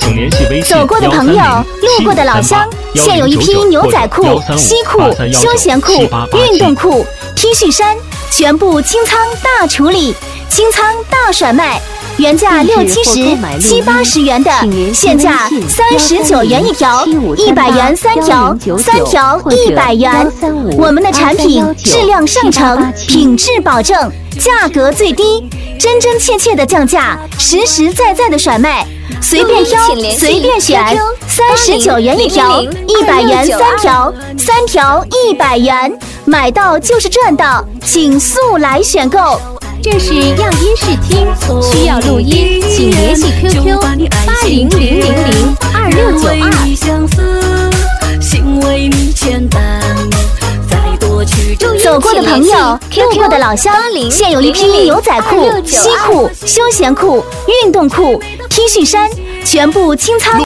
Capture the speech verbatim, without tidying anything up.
请联系微信走过的朋友，路过的老乡，现有一批牛仔裤、西裤、休闲裤、运动裤、T 恤衫，全部清仓大处理，清仓大甩卖。原价六七十、七八十元的，现价三十九元一条，一百元三条，三条一百元。我们的产品质量上乘，品质保证，价格最低，真真切切的降价，实实在在的甩卖，随便挑，随便选，三十九元一条，一百元三条，三条一百元，买到就是赚到，请速来选购。 这是样音视听，需要录音，请联系 Q Q 八零零零零二六九二。 走过的朋友，路过的老乡，现有一批牛仔裤、西裤、休闲裤、运动裤、T 恤衫，全部清仓。